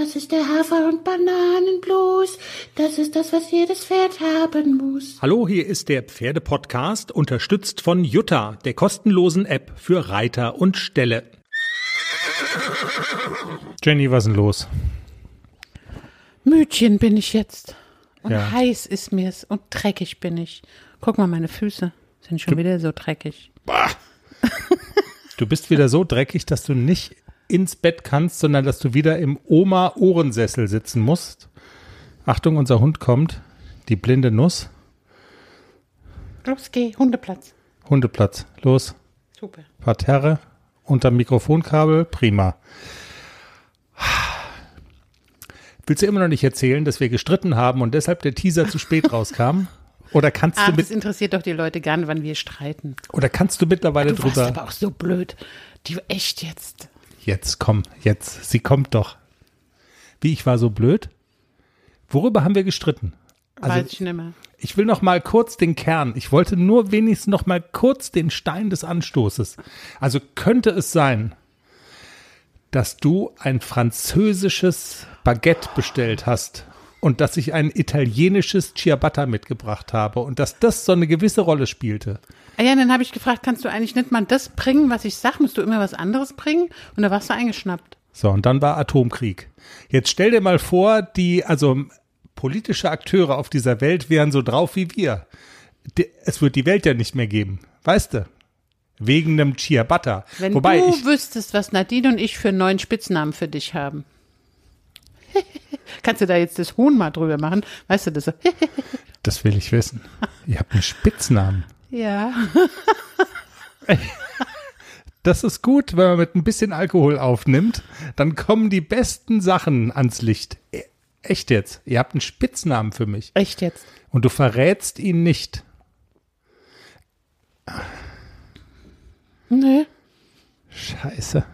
Das ist der Hafer- und Bananenblues. Das ist das, was jedes Pferd haben muss. Hallo, hier ist der Pferdepodcast, unterstützt von Jutta, der kostenlosen App für Reiter und Ställe. Jenny, was ist denn los? Mütchen bin ich jetzt. Und Ja. heiß ist mir's und dreckig bin ich. Guck mal, meine Füße sind schon wieder so dreckig. Bah. Du bist wieder so dreckig, dass du nicht ins Bett kannst, sondern dass du wieder im Oma-Ohrensessel sitzen musst. Achtung, unser Hund kommt. Die blinde Nuss. Los, geh, Hundeplatz. Hundeplatz. Los. Super. Parterre. Unterm Mikrofonkabel. Prima. Willst du immer noch nicht erzählen, dass wir gestritten haben und deshalb der Teaser zu spät rauskam? Oder kannst du Das interessiert doch die Leute gern, wann wir streiten. Oder kannst du mittlerweile Du warst drüber? aber auch so blöd. Die echt jetzt. Jetzt, komm, jetzt. Sie kommt doch. Wie, ich war so blöd? Worüber haben wir gestritten? Weiß ich nicht mehr. Ich will noch mal kurz den Kern. Ich wollte nur wenigstens noch mal kurz den Stein des Anstoßes. Also könnte es sein, dass du ein französisches Baguette bestellt hast und dass ich ein italienisches Ciabatta mitgebracht habe und dass das so eine gewisse Rolle spielte. Ja, dann habe ich gefragt, kannst du eigentlich nicht mal das bringen, was ich sag? Musst du immer was anderes bringen? Und da warst du eingeschnappt. So, und dann war Atomkrieg. Jetzt stell dir mal vor, politische Akteure auf dieser Welt wären so drauf wie wir. Es wird die Welt ja nicht mehr geben, weißt du? Wegen einem Ciabatta. Wenn du wüsstest, was Nadine und ich für einen neuen Spitznamen für dich haben. Kannst du da jetzt das Huhn mal drüber machen? Weißt du das so? Das will ich wissen. Ihr habt einen Spitznamen. Ja. Das ist gut, wenn man mit ein bisschen Alkohol aufnimmt, dann kommen die besten Sachen ans Licht. Echt jetzt? Ihr habt einen Spitznamen für mich. Echt jetzt? Und du verrätst ihn nicht. Nee. Scheiße.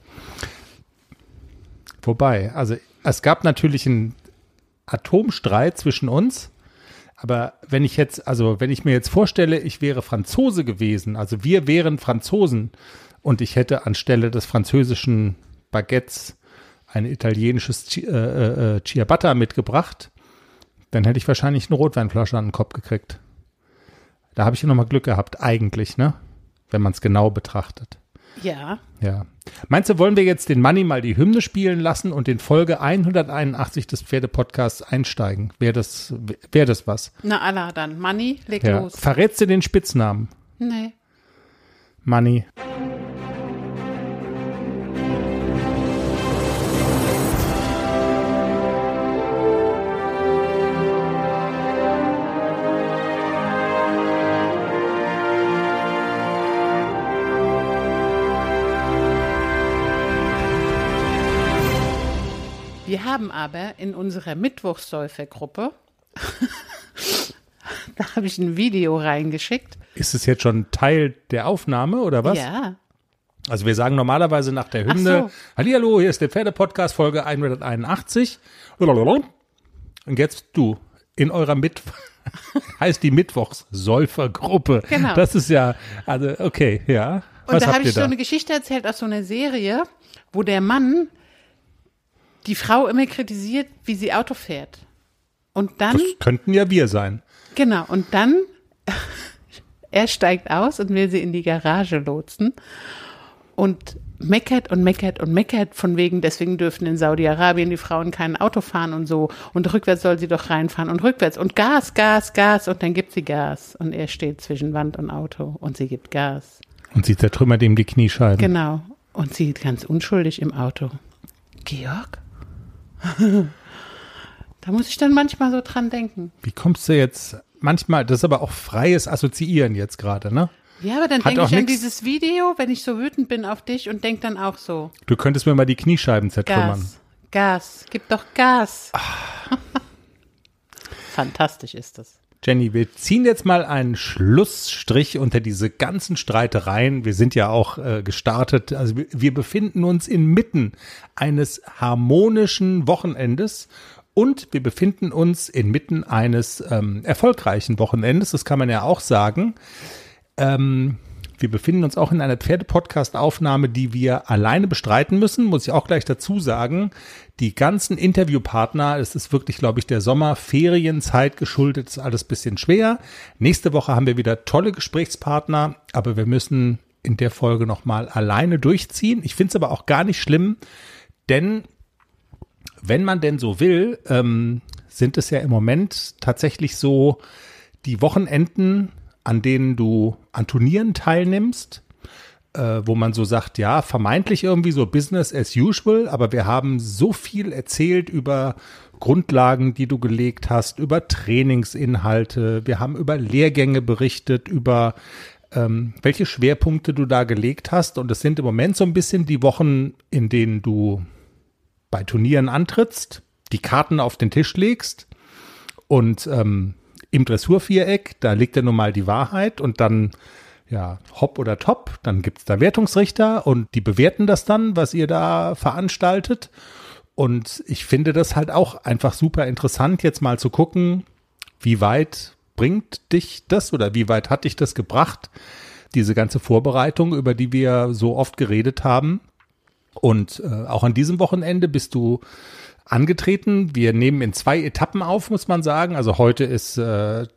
Wobei, also es gab natürlich einen Atomstreit zwischen uns, aber wenn ich mir jetzt vorstelle, ich wäre Franzose gewesen, also wir wären Franzosen und ich hätte anstelle des französischen Baguettes ein italienisches Ciabatta mitgebracht, dann hätte ich wahrscheinlich eine Rotweinflasche an den Kopf gekriegt. Da habe ich ja nochmal Glück gehabt, eigentlich, ne? Wenn man es genau betrachtet. Ja. Ja. Meinst du, wollen wir jetzt den Manni mal die Hymne spielen lassen und in Folge 181 des Pferdepodcasts einsteigen? Wäre das was? Na Allah dann. Manni, leg Ja. los. Verrätst du den Spitznamen? Nee. Manni. Wir haben aber in unserer Mittwochssäufergruppe, da habe ich ein Video reingeschickt. Ist es jetzt schon Teil der Aufnahme oder was? Ja. Also wir sagen normalerweise nach der Hymne, Ach so. Hallihallo, hier ist der Pferdepodcast, Folge 181. Und jetzt du, in eurer heißt die Mittwochssäufergruppe. Genau. Das ist ja, also okay, ja. Und Was da habt habe ihr ich so da? eine Geschichte erzählt aus so einer Serie, wo der Mann die Frau immer kritisiert, wie sie Auto fährt. Und dann, Das könnten ja wir sein. genau, und dann, er steigt aus und will sie in die Garage lotsen und meckert und meckert und meckert von wegen, deswegen dürfen in Saudi-Arabien die Frauen kein Auto fahren und so und rückwärts soll sie doch reinfahren und rückwärts und Gas, Gas, Gas und dann gibt sie Gas und er steht zwischen Wand und Auto und sie gibt Gas. Und sie zertrümmert ihm die Kniescheiben. Genau. Und sie ganz unschuldig im Auto. Georg? Da muss ich dann manchmal so dran denken. Wie kommst du jetzt, manchmal, das ist aber auch freies Assoziieren jetzt gerade, ne? Ja, aber dann Hat denke auch ich an nix- dieses Video, wenn ich so wütend bin auf dich und denke dann auch so, Du könntest mir mal die Kniescheiben zertrümmern. Gas, gib doch Gas. Fantastisch ist das. Jenny, wir ziehen jetzt mal einen Schlussstrich unter diese ganzen Streitereien. Wir sind ja auch gestartet. Also wir befinden uns inmitten eines harmonischen Wochenendes und wir befinden uns inmitten eines erfolgreichen Wochenendes. Das kann man ja auch sagen. Wir befinden uns auch in einer Pferde-Podcast-Aufnahme, die wir alleine bestreiten müssen, muss ich auch gleich dazu sagen. Die ganzen Interviewpartner, es ist wirklich, glaube ich, der Sommerferienzeit geschuldet, ist alles ein bisschen schwer. Nächste Woche haben wir wieder tolle Gesprächspartner, aber wir müssen in der Folge nochmal alleine durchziehen. Ich finde es aber auch gar nicht schlimm, denn wenn man denn so will, sind es ja im Moment tatsächlich so die Wochenenden, an denen du an Turnieren teilnimmst, wo man so sagt, ja, vermeintlich irgendwie so Business as usual, aber wir haben so viel erzählt über Grundlagen, die du gelegt hast, über Trainingsinhalte, wir haben über Lehrgänge berichtet, über welche Schwerpunkte du da gelegt hast, und es sind im Moment so ein bisschen die Wochen, in denen du bei Turnieren antrittst, die Karten auf den Tisch legst und im Dressurviereck, da liegt ja nun mal die Wahrheit, und dann, ja, hopp oder top, dann gibt es da Wertungsrichter und die bewerten das dann, was ihr da veranstaltet, und ich finde das halt auch einfach super interessant, jetzt mal zu gucken, wie weit bringt dich das oder wie weit hat dich das gebracht, diese ganze Vorbereitung, über die wir so oft geredet haben. Und auch an diesem Wochenende bist du angetreten. Wir nehmen in 2 Etappen auf, muss man sagen. Also heute ist der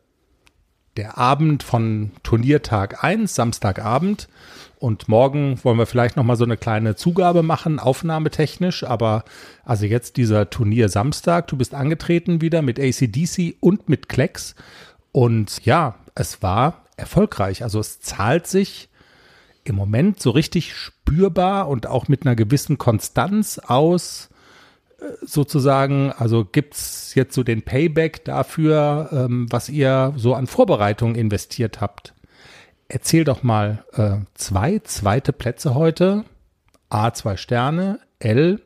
Abend von Turniertag 1, Samstagabend. Und morgen wollen wir vielleicht noch mal so eine kleine Zugabe machen, aufnahmetechnisch. Aber also jetzt dieser Turnier Samstag. Du bist angetreten wieder mit AC/DC und mit Klecks. Und ja, es war erfolgreich. Also es zahlt sich im Moment so richtig spürbar und auch mit einer gewissen Konstanz aus, sozusagen. Also gibt's jetzt so den Payback dafür, was ihr so an Vorbereitung investiert habt. Erzähl doch mal, 2 zweite Plätze heute, A 2 Sterne, L,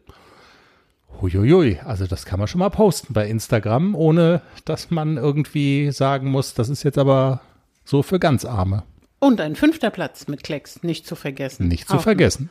huiuiui, also das kann man schon mal posten bei Instagram, ohne dass man irgendwie sagen muss, das ist jetzt aber so für ganz Arme. Und ein 5. Platz mit Klecks, nicht zu vergessen. Nicht zu vergessen.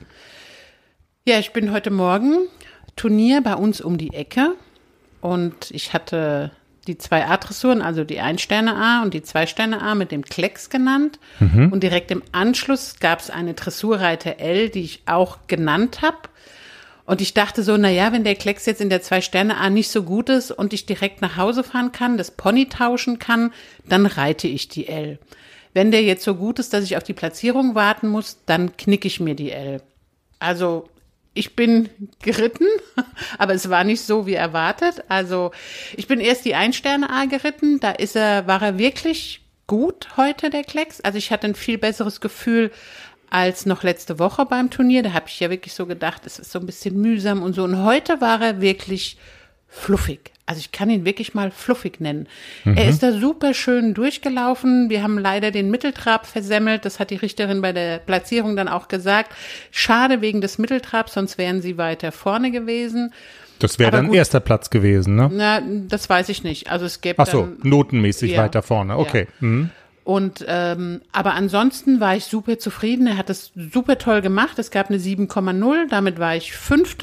Ja, ich bin heute Morgen Turnier bei uns um die Ecke und ich hatte die 2 A-Dressuren, also die 1 Sterne A und die 2 Sterne A mit dem Klecks genannt. Und direkt im Anschluss gab es eine Dressurreiter L, die ich auch genannt habe. Und ich dachte so, naja, wenn der Klecks jetzt in der 2 Sterne A nicht so gut ist und ich direkt nach Hause fahren kann, das Pony tauschen kann, dann reite ich die L. Wenn der jetzt so gut ist, dass ich auf die Platzierung warten muss, dann knicke ich mir die L. Also ich bin geritten, aber es war nicht so wie erwartet. Also ich bin erst die 1 Sterne A geritten, da war er wirklich gut heute, der Klecks. Also ich hatte ein viel besseres Gefühl als noch letzte Woche beim Turnier. Da habe ich ja wirklich so gedacht, es ist so ein bisschen mühsam und so. Und heute war er wirklich fluffig. Also ich kann ihn wirklich mal fluffig nennen. Er ist da super schön durchgelaufen. Wir haben leider den Mitteltrab versemmelt. Das hat die Richterin bei der Platzierung dann auch gesagt. Schade wegen des Mitteltrabs, sonst wären sie weiter vorne gewesen. Das wäre dann gut. 1. Platz gewesen, ne? Na, das weiß ich nicht. Also es gäbe Ach so, dann, notenmäßig ja, weiter vorne. Okay. Ja. Und aber ansonsten war ich super zufrieden. Er hat es super toll gemacht. Es gab eine 7,0. Damit war ich 5.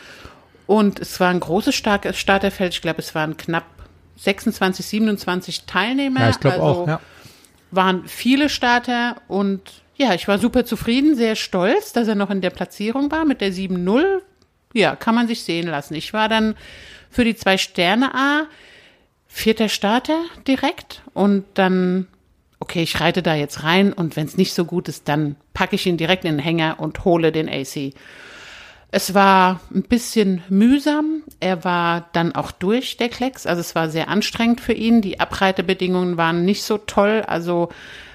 Und es war ein großes Starterfeld. Ich glaube, es waren knapp 26, 27 Teilnehmer. Ja, ich glaube also auch, ja. Waren viele Starter und ja, ich war super zufrieden, sehr stolz, dass er noch in der Platzierung war mit der 7,0. Ja, kann man sich sehen lassen. Ich war dann für die 2 Sterne A 4. Starter direkt und dann, okay, ich reite da jetzt rein und wenn es nicht so gut ist, dann packe ich ihn direkt in den Hänger und hole den AC. Es war ein bisschen mühsam. Er war dann auch durch, der Klecks. Also es war sehr anstrengend für ihn. Die Abreitebedingungen waren nicht so toll. Also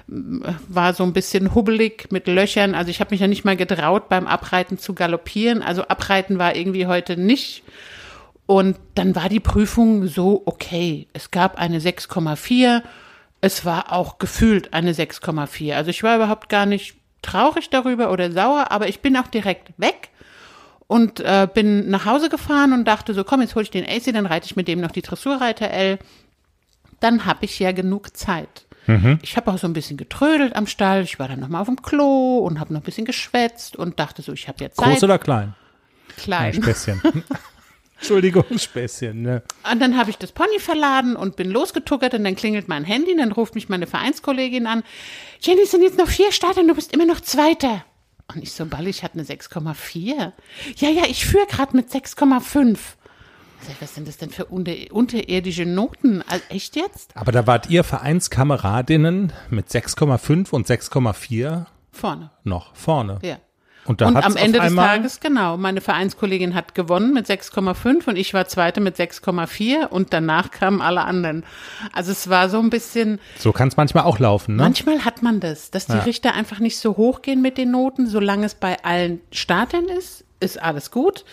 war so ein bisschen hubbelig mit Löchern. Also ich habe mich ja nicht mal getraut, beim Abreiten zu galoppieren. Also Abreiten war irgendwie heute nicht. Und dann war die Prüfung so okay. Es gab eine 6,4. Es war auch gefühlt eine 6,4. Also ich war überhaupt gar nicht traurig darüber oder sauer, aber ich bin auch direkt weg. Und bin nach Hause gefahren und dachte so, komm, jetzt hole ich den AC, dann reite ich mit dem noch die Dressurreiter L. Dann habe ich ja genug Zeit. Ich habe auch so ein bisschen getrödelt am Stall. Ich war dann nochmal auf dem Klo und habe noch ein bisschen geschwätzt und dachte so, ich habe jetzt Zeit. Groß oder klein? Klein. Ein Späßchen. Entschuldigung, Späßchen, ne? Und dann habe ich das Pony verladen und bin losgetuckert und dann klingelt mein Handy und dann ruft mich meine Vereinskollegin an. Jenny, es sind jetzt noch 4 Starter und du bist immer noch Zweiter. Und ich so, ich hatte eine 6,4. Ja, ich führe gerade mit 6,5. Was sind das denn für unterirdische Noten? Also, echt jetzt? Aber da wart ihr Vereinskameradinnen mit 6,5 und 6,4 vorne. Noch vorne. Ja. Und am Ende des Tages, genau, meine Vereinskollegin hat gewonnen mit 6,5 und ich war Zweite mit 6,4 und danach kamen alle anderen. Also es war so ein bisschen. So kann es manchmal auch laufen, ne? Manchmal hat man das, dass die Richter einfach nicht so hoch gehen mit den Noten. Solange es bei allen Startern ist alles gut.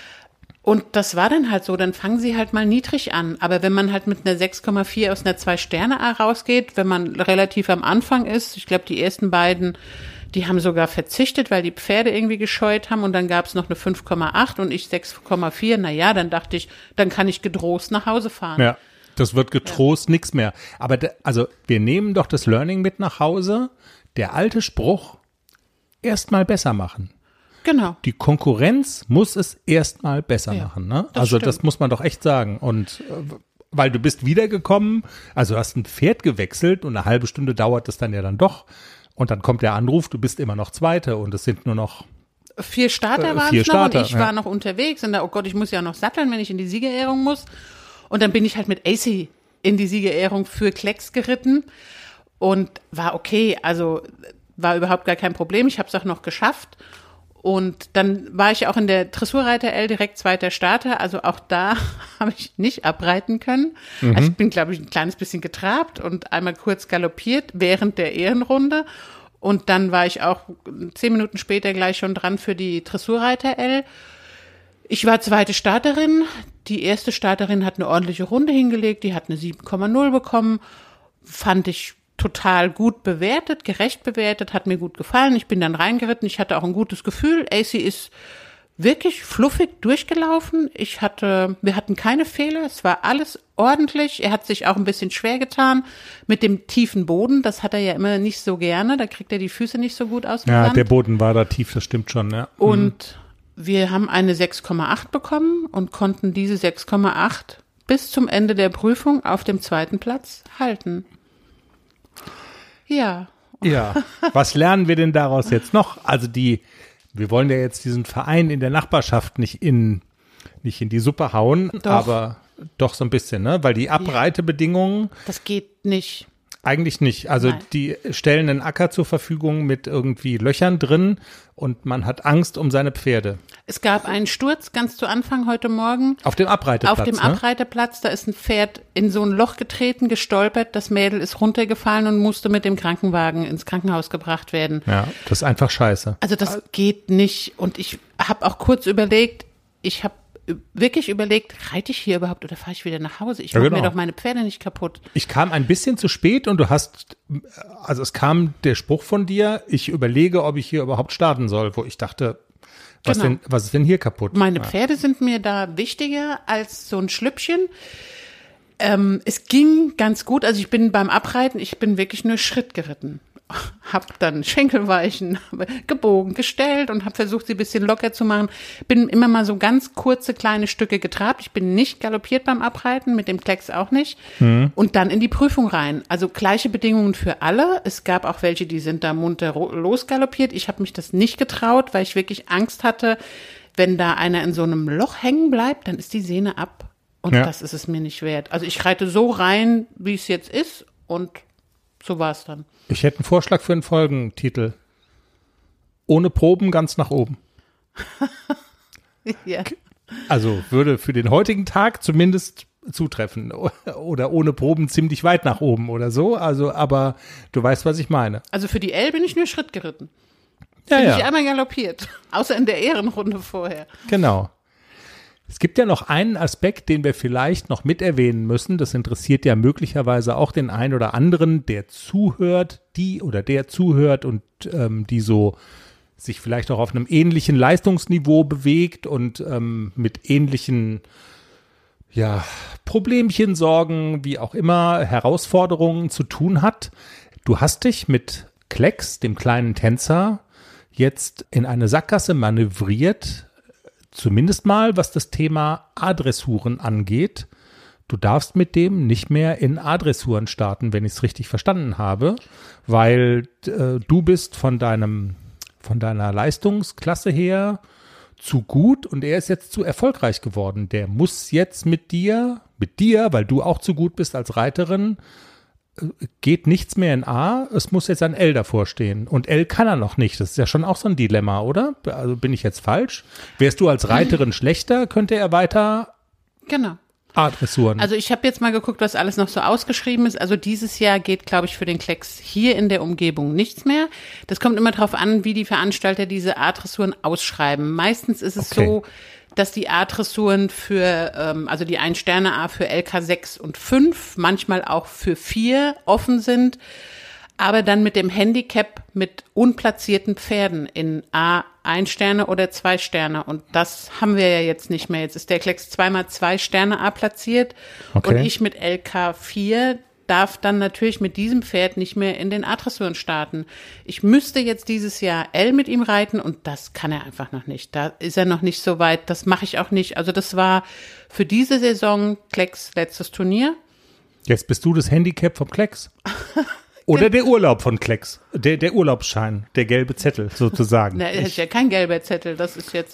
Und das war dann halt so, dann fangen sie halt mal niedrig an. Aber wenn man halt mit einer 6,4 aus einer 2-Sterne rausgeht, wenn man relativ am Anfang ist, ich glaube, die ersten beiden, die haben sogar verzichtet, weil die Pferde irgendwie gescheut haben und dann gab es noch eine 5,8 und ich 6,4. Naja, dann dachte ich, dann kann ich getrost nach Hause fahren. Ja, das wird getrost nix mehr. Aber also wir nehmen doch das Learning mit nach Hause. Der alte Spruch, erstmal besser machen. Genau. Die Konkurrenz muss es erstmal besser machen. Ne? Also stimmt. Das muss man doch echt sagen. Und weil du bist wiedergekommen, also hast ein Pferd gewechselt und eine halbe Stunde dauert es dann ja dann doch. Und dann kommt der Anruf, du bist immer noch Zweite und es sind nur noch 4 Starter waren es noch und ich war noch unterwegs und da, oh Gott, ich muss ja noch satteln, wenn ich in die Siegerehrung muss. Und dann bin ich halt mit AC in die Siegerehrung für Klecks geritten und war okay, also war überhaupt gar kein Problem. Ich habe es auch noch geschafft. Und dann war ich auch in der Dressurreiter-L direkt 2. Starter, also auch da habe ich nicht abreiten können. Also ich bin, glaube ich, ein kleines bisschen getrabt und einmal kurz galoppiert während der Ehrenrunde. Und dann war ich auch 10 Minuten später gleich schon dran für die Dressurreiter-L. Ich war 2. Starterin. Die erste Starterin hat eine ordentliche Runde hingelegt, die hat eine 7,0 bekommen. Fand ich total gut bewertet, gerecht bewertet, hat mir gut gefallen. Ich bin dann reingeritten, ich hatte auch ein gutes Gefühl. AC ist wirklich fluffig durchgelaufen. Wir hatten keine Fehler, es war alles ordentlich. Er hat sich auch ein bisschen schwer getan mit dem tiefen Boden. Das hat er ja immer nicht so gerne, da kriegt er die Füße nicht so gut aus dem Ja, Sand. der Boden war da tief, das stimmt schon, ja. Und wir haben eine 6,8 bekommen und konnten diese 6,8 bis zum Ende der Prüfung auf dem 2. Platz halten. Ja. Ja, was lernen wir denn daraus jetzt noch? Also wir wollen ja jetzt diesen Verein in der Nachbarschaft nicht in die Suppe hauen, Doch. aber doch so ein bisschen, ne? Weil die Abreitebedingungen Das geht nicht. eigentlich nicht. Also Nein. die stellen einen Acker zur Verfügung mit irgendwie Löchern drin und man hat Angst um seine Pferde. Es gab einen Sturz ganz zu Anfang heute Morgen. Auf dem Abreiteplatz, Auf dem Abreiterplatz, da ist ein Pferd in so ein Loch getreten, gestolpert. Das Mädel ist runtergefallen und musste mit dem Krankenwagen ins Krankenhaus gebracht werden. Ja, das ist einfach scheiße. Also das geht nicht. Und ich habe auch kurz überlegt, wirklich überlegt, reite ich hier überhaupt oder fahre ich wieder nach Hause? Ich mache mir doch meine Pferde nicht kaputt. Ich kam ein bisschen zu spät und es kam der Spruch von dir, ich überlege, ob ich hier überhaupt starten soll, wo ich dachte, was ist denn hier kaputt? Meine Pferde sind mir da wichtiger als so ein Schlüppchen. Es ging ganz gut, also ich bin beim Abreiten, ich bin wirklich nur Schritt geritten. Hab dann Schenkelweichen gebogen, gestellt und habe versucht, sie ein bisschen locker zu machen. Bin immer mal so ganz kurze, kleine Stücke getrabt. Ich bin nicht galoppiert beim Abreiten, mit dem Klecks auch nicht. Und dann in die Prüfung rein. Also gleiche Bedingungen für alle. Es gab auch welche, die sind da munter losgaloppiert. Ich habe mich das nicht getraut, weil ich wirklich Angst hatte, wenn da einer in so einem Loch hängen bleibt, dann ist die Sehne ab. Und das ist es mir nicht wert. Also ich reite so rein, wie es jetzt ist und so war es dann. Ich hätte einen Vorschlag für einen Folgentitel. Ohne Proben ganz nach oben. Ja. Also würde für den heutigen Tag zumindest zutreffen. Oder ohne Proben ziemlich weit nach oben oder so. Also, aber du weißt, was ich meine. Also für die L bin ich nur Schritt geritten. Ja, Bin ja. ich einmal galoppiert. Außer in der Ehrenrunde vorher. Genau. Es gibt ja noch einen Aspekt, den wir vielleicht noch mit erwähnen müssen. Das interessiert ja möglicherweise auch den einen oder anderen, der zuhört, der zuhört und die so sich vielleicht auch auf einem ähnlichen Leistungsniveau bewegt und mit ähnlichen Problemchen, Sorgen, wie auch immer, Herausforderungen zu tun hat. Du hast dich mit Klecks, dem kleinen Tänzer, jetzt in eine Sackgasse manövriert, zumindest mal, was das Thema A-Dressuren angeht. Du darfst mit dem nicht mehr in A-Dressuren starten, wenn ich es richtig verstanden habe, weil du bist von deiner Leistungsklasse her zu gut und er ist jetzt zu erfolgreich geworden. Der muss jetzt mit dir, weil du auch zu gut bist als Reiterin, geht nichts mehr in A, es muss jetzt ein L davor stehen. Und L kann er noch nicht. Das ist ja schon auch so ein Dilemma, oder? Also bin ich jetzt falsch? Wärst du als Reiterin schlechter, könnte er weiter Genau. A-Dressuren. Also ich habe jetzt mal geguckt, was alles noch so ausgeschrieben ist. Also dieses Jahr geht, glaube ich, für den Klecks hier in der Umgebung nichts mehr. Das kommt immer darauf an, wie die Veranstalter diese A-Dressuren ausschreiben. Meistens ist es so, dass die A-Dressuren für, also die 1-Sterne-A für LK 6 und 5, manchmal auch für 4 offen sind, aber dann mit dem Handicap mit unplatzierten Pferden in A 1 Sterne oder 2 Sterne. Und das haben wir ja jetzt nicht mehr. Jetzt ist der Klecks zweimal 2 Sterne A platziert. Und ich mit LK 4 darf dann natürlich mit diesem Pferd nicht mehr in den A-Dressuren starten. Ich müsste jetzt dieses Jahr L mit ihm reiten und das kann er einfach noch nicht. Da ist er noch nicht so weit. Das mache ich auch nicht. Also das war für diese Saison Klecks letztes Turnier. Jetzt bist du das Handicap vom Klecks. Oder der Urlaub von Klecks, der Urlaubsschein, der gelbe Zettel sozusagen. Na, das ist ja kein gelber Zettel, das ist jetzt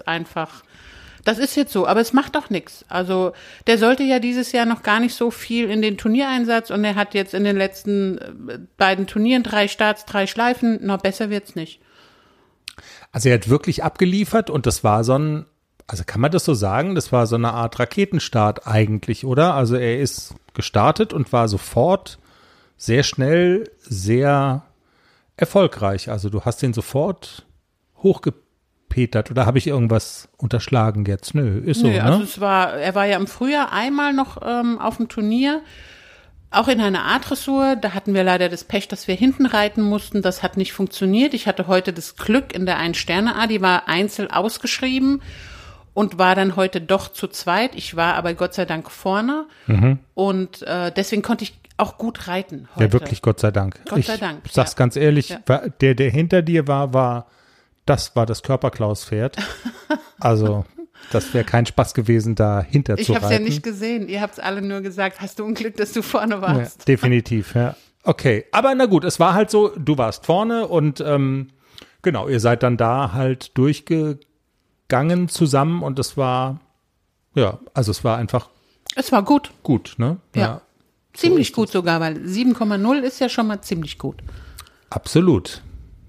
so, aber es macht doch nichts. Also der sollte ja dieses Jahr noch gar nicht so viel in den Turniereinsatz und er hat jetzt in den letzten beiden Turnieren 3 Starts, 3 Schleifen, noch besser wird's nicht. Also er hat wirklich abgeliefert und das war also kann man das so sagen, das war so eine Art Raketenstart eigentlich, oder? Also er ist gestartet und war sofort sehr schnell, sehr erfolgreich. Also du hast ihn sofort hochgepetert oder habe ich irgendwas unterschlagen jetzt? Nö, ist so, ne? Also er war ja im Frühjahr einmal noch auf dem Turnier, auch in einer A-Dressur. Da hatten wir leider das Pech, dass wir hinten reiten mussten. Das hat nicht funktioniert. Ich hatte heute das Glück in der 1-Sterne-A, die war einzeln ausgeschrieben und war dann heute doch zu zweit. Ich war aber Gott sei Dank vorne und deswegen konnte ich auch gut reiten heute. Ja, wirklich, Gott sei Dank. Gott sei Dank. Ich sag's ganz ehrlich, der hinter dir war das Körperklaus-Pferd. Also, das wäre kein Spaß gewesen, da hinter zu reiten. Ich habe es ja nicht gesehen. Ihr habt es alle nur gesagt, hast du Unglück, dass du vorne warst. Ja, definitiv, ja. Okay, aber na gut, es war halt so, du warst vorne und genau, ihr seid dann da halt durchgegangen zusammen und es war, also es war einfach. Es war gut. Gut, ne? Ja. Ziemlich gut sogar, weil 7,0 ist ja schon mal ziemlich gut. Absolut.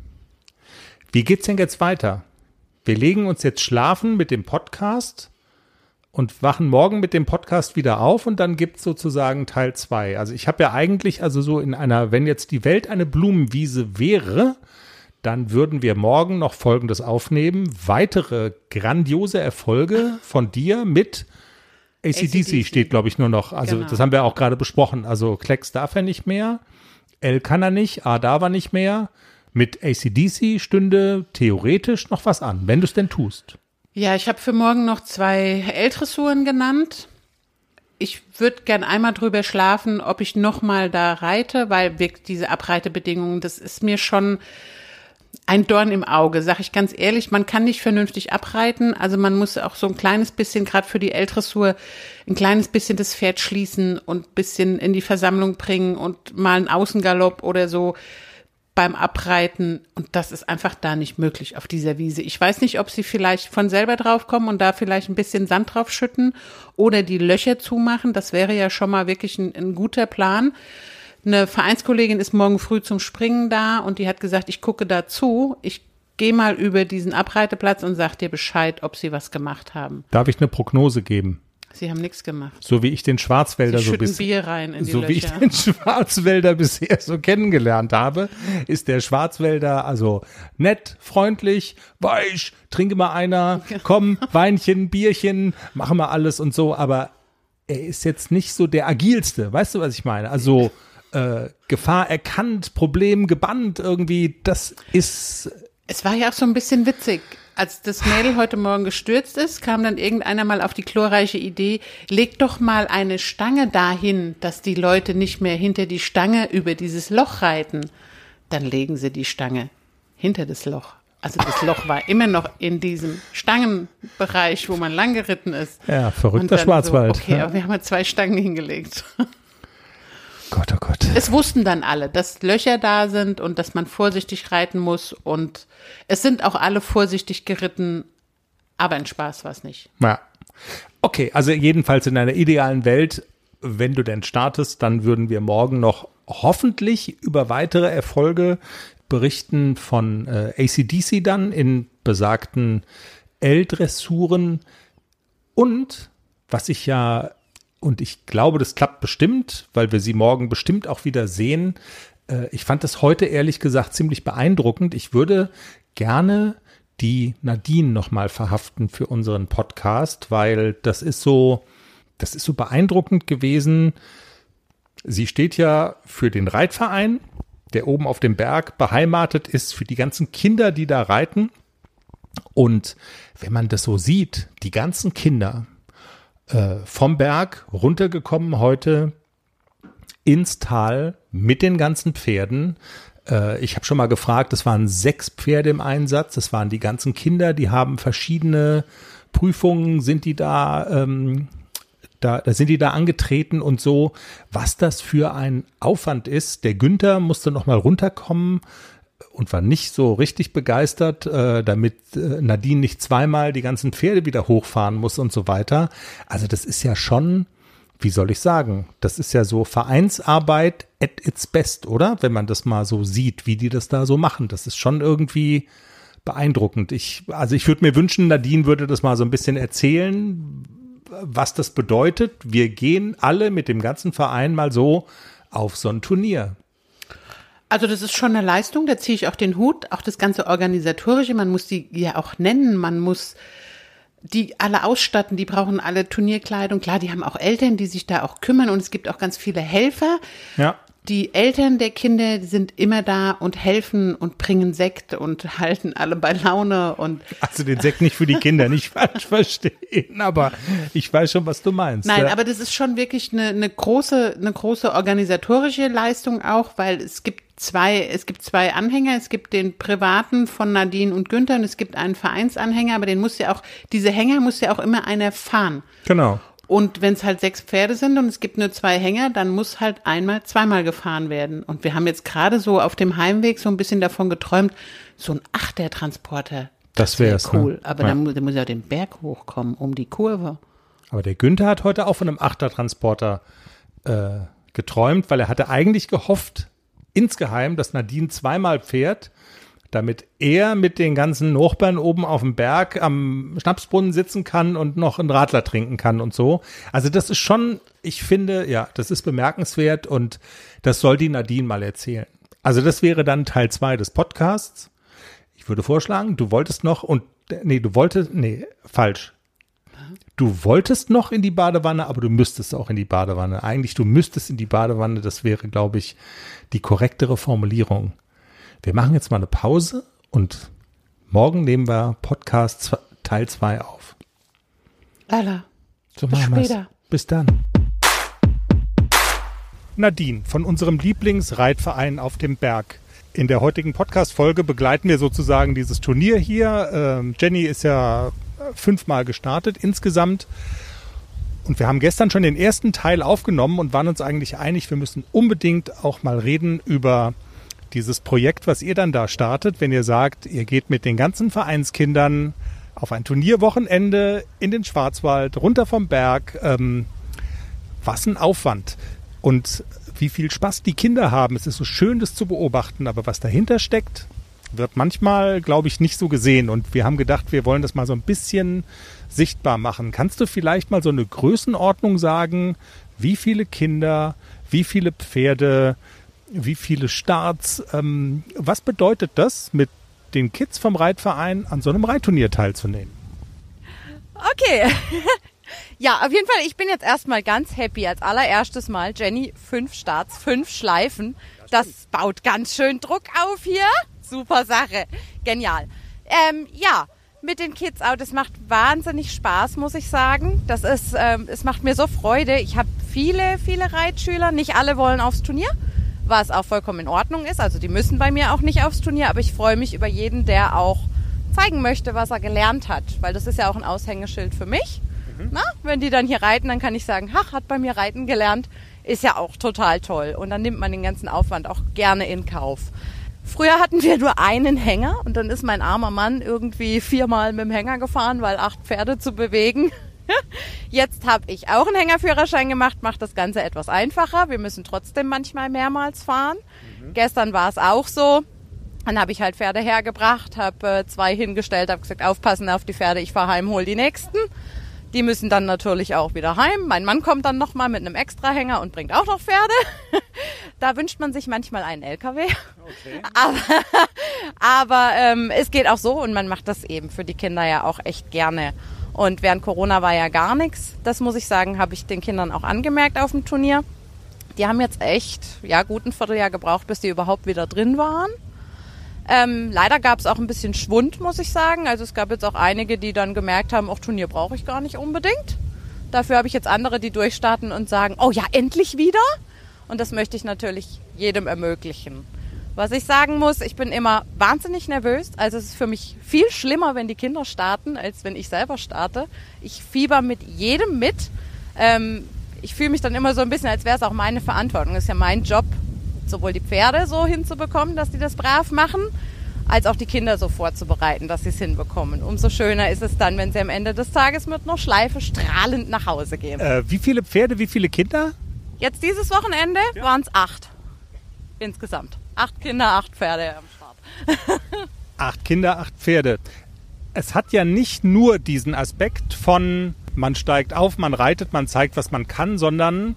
Wie geht's denn jetzt weiter? Wir legen uns jetzt schlafen mit dem Podcast und wachen morgen mit dem Podcast wieder auf und dann gibt's sozusagen Teil 2. Also ich habe ja eigentlich, also so wenn jetzt die Welt eine Blumenwiese wäre, dann würden wir morgen noch Folgendes aufnehmen. Weitere grandiose Erfolge von dir mit AC/DC steht, glaube ich, nur noch. Also Das haben wir auch gerade besprochen. Also Klecks darf er nicht mehr, L kann er nicht, A darf er nicht mehr. Mit AC/DC stünde theoretisch noch was an, wenn du es denn tust. Ja, ich habe für morgen noch 2 L-Dressuren genannt. Ich würde gern einmal drüber schlafen, ob ich noch mal da reite, weil wirklich diese Abreitebedingungen, das ist mir schon ein Dorn im Auge, sag ich ganz ehrlich. Man kann nicht vernünftig abreiten, also man muss auch so ein kleines bisschen, gerade für die L-Dressur, ein kleines bisschen das Pferd schließen und ein bisschen in die Versammlung bringen und mal einen Außengalopp oder so beim Abreiten. Und das ist einfach da nicht möglich auf dieser Wiese. Ich weiß nicht, ob sie vielleicht von selber draufkommen und da vielleicht ein bisschen Sand drauf schütten oder die Löcher zumachen. Das wäre ja schon mal wirklich ein guter Plan. Eine Vereinskollegin ist morgen früh zum Springen da und die hat gesagt, ich gucke dazu, ich gehe mal über diesen Abreiteplatz und sag dir Bescheid, ob sie was gemacht haben. Darf ich eine Prognose geben? Sie haben nichts gemacht. So wie ich den Schwarzwälder Sie schütten Bier rein in die so Löcher. Wie ich den Schwarzwälder bisher so kennengelernt habe, ist der Schwarzwälder also nett, freundlich, weich, trinke mal einer, komm, Weinchen, Bierchen, machen wir alles und so, aber er ist jetzt nicht so der agilste, weißt du, was ich meine? Also Gefahr erkannt, Problem gebannt irgendwie, das ist. Es war ja auch so ein bisschen witzig. Als das Mädel heute Morgen gestürzt ist, kam dann irgendeiner mal auf die glorreiche Idee, leg doch mal eine Stange dahin, dass die Leute nicht mehr hinter die Stange über dieses Loch reiten. Dann legen sie die Stange hinter das Loch. Also das Loch war immer noch in diesem Stangenbereich, wo man lang geritten ist. Ja, verrückter Schwarzwald. So, okay, aber wir haben ja 2 Stangen hingelegt. Gott, oh Gott. Es wussten dann alle, dass Löcher da sind und dass man vorsichtig reiten muss. Und es sind auch alle vorsichtig geritten, aber ein Spaß war es nicht. Ja. Okay, also jedenfalls in einer idealen Welt, wenn du denn startest, dann würden wir morgen noch hoffentlich über weitere Erfolge berichten von AC/DC dann in besagten L-Dressuren. Und was ich ja, und ich glaube, das klappt bestimmt, weil wir sie morgen bestimmt auch wieder sehen. Ich fand das heute ehrlich gesagt ziemlich beeindruckend. Ich würde gerne die Nadine nochmal verhaften für unseren Podcast, weil das ist so beeindruckend gewesen. Sie steht ja für den Reitverein, der oben auf dem Berg beheimatet ist, für die ganzen Kinder, die da reiten. Und wenn man das so sieht, die ganzen Kinder vom Berg runtergekommen heute ins Tal mit den ganzen Pferden. Ich habe schon mal gefragt, es waren 6 Pferde im Einsatz, das waren die ganzen Kinder, die haben verschiedene Prüfungen, sind die da sind die da angetreten und so, was das für ein Aufwand ist. Der Günther musste noch mal runterkommen und war nicht so richtig begeistert, damit Nadine nicht zweimal die ganzen Pferde wieder hochfahren muss und so weiter. Also das ist ja schon, wie soll ich sagen, das ist ja so Vereinsarbeit at its best, oder? Wenn man das mal so sieht, wie die das da so machen. Das ist schon irgendwie beeindruckend. Ich würde mir wünschen, Nadine würde das mal so ein bisschen erzählen, was das bedeutet. Wir gehen alle mit dem ganzen Verein mal so auf so ein Turnier. Also das ist schon eine Leistung, da ziehe ich auch den Hut, auch das ganze Organisatorische, man muss die ja auch nennen, man muss die alle ausstatten, die brauchen alle Turnierkleidung. Klar, die haben auch Eltern, die sich da auch kümmern und es gibt auch ganz viele Helfer. Ja. Die Eltern der Kinder sind immer da und helfen und bringen Sekt und halten alle bei Laune. Und also den Sekt nicht für die Kinder, nicht falsch verstehen, aber ich weiß schon, was du meinst. Nein, ja. Aber das ist schon wirklich eine große organisatorische Leistung auch, weil es gibt zwei Anhänger. Es gibt den privaten von Nadine und Günther und es gibt einen Vereinsanhänger, aber diese Hänger muss ja auch immer einer fahren. Genau. Und wenn es halt 6 Pferde sind und es gibt nur 2 Hänger, dann muss halt zweimal gefahren werden. Und wir haben jetzt gerade so auf dem Heimweg so ein bisschen davon geträumt, so ein Achtertransporter. Das wäre cool. Ne? Aber dann muss ja den Berg hochkommen, um die Kurve. Aber der Günther hat heute auch von einem Achtertransporter geträumt, weil er hatte eigentlich gehofft, insgeheim, dass Nadine zweimal fährt, damit er mit den ganzen Nachbarn oben auf dem Berg am Schnapsbrunnen sitzen kann und noch einen Radler trinken kann und so. Also das ist schon, ich finde, ja, das ist bemerkenswert und das soll die Nadine mal erzählen. Also das wäre dann Teil 2 des Podcasts. Ich würde vorschlagen, du wolltest noch in die Badewanne, aber du müsstest auch in die Badewanne. Eigentlich, du müsstest in die Badewanne, das wäre, glaube ich, die korrektere Formulierung. Wir machen jetzt mal eine Pause und morgen nehmen wir Podcast Teil 2 auf. Lala. So bis später. Bis dann. Nadine von unserem Lieblingsreitverein auf dem Berg. In der heutigen Podcast-Folge begleiten wir sozusagen dieses Turnier hier. Jenny ist ja 5-mal gestartet insgesamt. Und wir haben gestern schon den ersten Teil aufgenommen und waren uns eigentlich einig, wir müssen unbedingt auch mal reden über dieses Projekt, was ihr dann da startet, wenn ihr sagt, ihr geht mit den ganzen Vereinskindern auf ein Turnierwochenende in den Schwarzwald, runter vom Berg. Was ein Aufwand. Und wie viel Spaß die Kinder haben. Es ist so schön, das zu beobachten, aber was dahinter steckt, wird manchmal, glaube ich, nicht so gesehen. Und wir haben gedacht, wir wollen das mal so ein bisschen sichtbar machen. Kannst du vielleicht mal so eine Größenordnung sagen, wie viele Kinder, wie viele Pferde, wie viele Starts, was bedeutet das, mit den Kids vom Reitverein an so einem Reitturnier teilzunehmen? Okay, ja, auf jeden Fall, ich bin jetzt erstmal ganz happy. Als allererstes Mal, Jenny, 5 Starts, 5 Schleifen. Das baut ganz schön Druck auf hier. Super Sache, genial. Ja, mit den Kids auch, das macht wahnsinnig Spaß, muss ich sagen. Es macht mir so Freude. Ich habe viele Reitschüler, nicht alle wollen aufs Turnier, was auch vollkommen in Ordnung ist. Also die müssen bei mir auch nicht aufs Turnier, aber ich freue mich über jeden, der auch zeigen möchte, was er gelernt hat, weil das ist ja auch ein Aushängeschild für mich. Na, wenn die dann hier reiten, dann kann ich sagen, hat bei mir reiten gelernt, ist ja auch total toll. Und dann nimmt man den ganzen Aufwand auch gerne in Kauf. Früher hatten wir nur einen Hänger und dann ist mein armer Mann irgendwie 4-mal mit dem Hänger gefahren, weil 8 Pferde zu bewegen. Jetzt habe ich auch einen Hängerführerschein gemacht, macht das Ganze etwas einfacher. Wir müssen trotzdem manchmal mehrmals fahren. Gestern war es auch so. Dann habe ich halt Pferde hergebracht, habe 2 hingestellt, habe gesagt, aufpassen auf die Pferde, ich fahre heim, hol die nächsten. Die müssen dann natürlich auch wieder heim. Mein Mann kommt dann nochmal mit einem Extrahänger und bringt auch noch Pferde. Da wünscht man sich manchmal einen LKW. Okay. Aber es geht auch so und man macht das eben für die Kinder ja auch echt gerne. Und während Corona war ja gar nichts. Das muss ich sagen, habe ich den Kindern auch angemerkt auf dem Turnier. Die haben jetzt echt gut ein Vierteljahr gebraucht, bis die überhaupt wieder drin waren. Leider gab es auch ein bisschen Schwund, muss ich sagen. Also es gab jetzt auch einige, die dann gemerkt haben, Turnier brauche ich gar nicht unbedingt. Dafür habe ich jetzt andere, die durchstarten und sagen, oh ja, endlich wieder. Und das möchte ich natürlich jedem ermöglichen. Was ich sagen muss, ich bin immer wahnsinnig nervös. Also es ist für mich viel schlimmer, wenn die Kinder starten, als wenn ich selber starte. Ich fieber mit jedem mit. Ich fühle mich dann immer so ein bisschen, als wäre es auch meine Verantwortung. Das ist ja mein Job, sowohl die Pferde so hinzubekommen, dass die das brav machen, als auch die Kinder so vorzubereiten, dass sie es hinbekommen. Umso schöner ist es dann, wenn sie am Ende des Tages mit einer Schleife strahlend nach Hause gehen. Wie viele Pferde, wie viele Kinder? Jetzt dieses Wochenende waren es 8 insgesamt. 8 Kinder, 8 Pferde am Start. 8 Kinder, 8 Pferde. Es hat ja nicht nur diesen Aspekt von, man steigt auf, man reitet, man zeigt, was man kann, sondern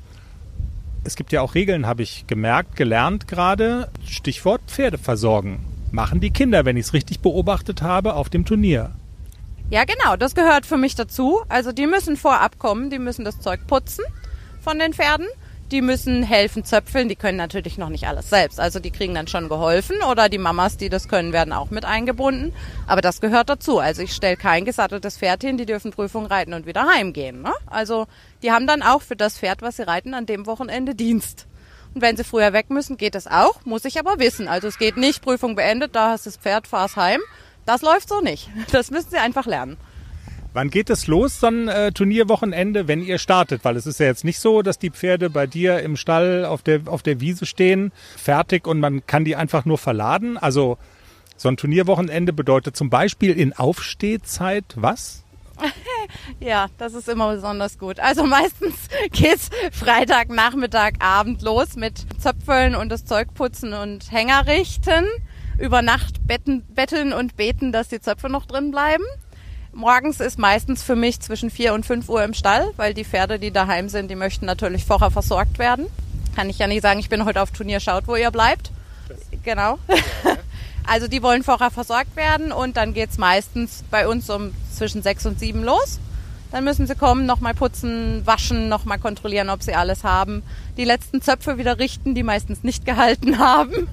es gibt ja auch Regeln, habe ich gelernt gerade. Stichwort Pferde versorgen. Machen die Kinder, wenn ich es richtig beobachtet habe, auf dem Turnier. Ja, genau. Das gehört für mich dazu. Also die müssen vorab kommen, die müssen das Zeug putzen von den Pferden. Die müssen helfen zöpfeln. Die können natürlich noch nicht alles selbst. Also die kriegen dann schon geholfen. Oder die Mamas, die das können, werden auch mit eingebunden. Aber das gehört dazu. Also ich stelle kein gesatteltes Pferd hin. Die dürfen Prüfung reiten und wieder heimgehen. Ne? Also die haben dann auch für das Pferd, was sie reiten, an dem Wochenende Dienst. Und wenn sie früher weg müssen, geht es auch. Muss ich aber wissen. Also es geht nicht, Prüfung beendet, da hast du das Pferd, fahr's heim. Das läuft so nicht. Das müssen sie einfach lernen. Wann geht es los, so ein Turnierwochenende, wenn ihr startet? Weil es ist ja jetzt nicht so, dass die Pferde bei dir im Stall auf der Wiese stehen, fertig und man kann die einfach nur verladen. Also so ein Turnierwochenende bedeutet zum Beispiel in Aufstehzeit was? Ja, das ist immer besonders gut. Also meistens geht's Freitag, Nachmittag, Abend los mit Zöpfeln und das Zeug putzen und Hänger richten. Über Nacht betteln und beten, dass die Zöpfe noch drin bleiben. Morgens ist meistens für mich zwischen 4 und 5 Uhr im Stall, weil die Pferde, die daheim sind, die möchten natürlich vorher versorgt werden. Kann ich ja nicht sagen, ich bin heute auf Turnier, schaut, wo ihr bleibt. Genau. Also die wollen vorher versorgt werden und dann geht's meistens bei uns um zwischen 6 und 7 los. Dann müssen sie kommen, nochmal putzen, waschen, nochmal kontrollieren, ob sie alles haben. Die letzten Zöpfe wieder richten, die meistens nicht gehalten haben.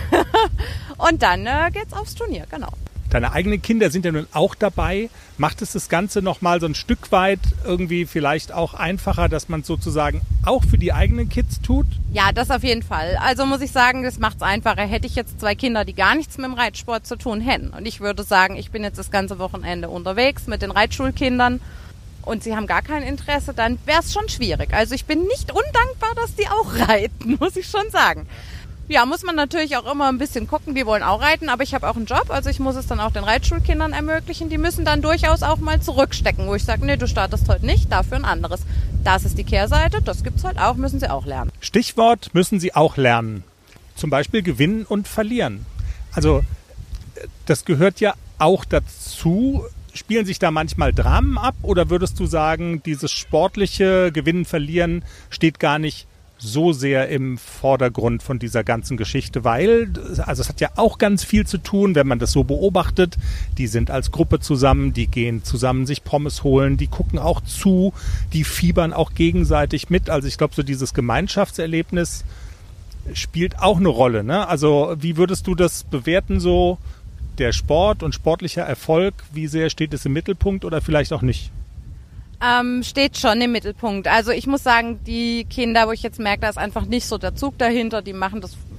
Und dann geht's aufs Turnier, genau. Deine eigenen Kinder sind ja nun auch dabei. Macht es das Ganze nochmal so ein Stück weit irgendwie vielleicht auch einfacher, dass man es sozusagen auch für die eigenen Kids tut? Ja, das auf jeden Fall. Also muss ich sagen, das macht es einfacher. Hätte ich jetzt 2 Kinder, die gar nichts mit dem Reitsport zu tun hätten. Und ich würde sagen, ich bin jetzt das ganze Wochenende unterwegs mit den Reitschulkindern und sie haben gar kein Interesse, dann wäre es schon schwierig. Also ich bin nicht undankbar, dass die auch reiten, muss ich schon sagen. Ja, muss man natürlich auch immer ein bisschen gucken, die wollen auch reiten, aber ich habe auch einen Job, also ich muss es dann auch den Reitschulkindern ermöglichen. Die müssen dann durchaus auch mal zurückstecken, wo ich sage, nee, du startest heute nicht, dafür ein anderes. Das ist die Kehrseite, das gibt's halt auch, müssen sie auch lernen. Stichwort müssen sie auch lernen. Zum Beispiel gewinnen und verlieren. Also das gehört ja auch dazu. Spielen sich da manchmal Dramen ab oder würdest du sagen, dieses sportliche Gewinnen, Verlieren steht gar nicht so sehr im Vordergrund von dieser ganzen Geschichte, weil, also es hat ja auch ganz viel zu tun, wenn man das so beobachtet, die sind als Gruppe zusammen, die gehen zusammen sich Pommes holen, die gucken auch zu, die fiebern auch gegenseitig mit, also ich glaube, so dieses Gemeinschaftserlebnis spielt auch eine Rolle, ne? Also wie würdest du das bewerten, so der Sport und sportlicher Erfolg, wie sehr steht es im Mittelpunkt oder vielleicht auch nicht? Steht schon im Mittelpunkt. Also ich muss sagen, die Kinder, wo ich jetzt merke, da ist einfach nicht so der Zug dahinter, die machen das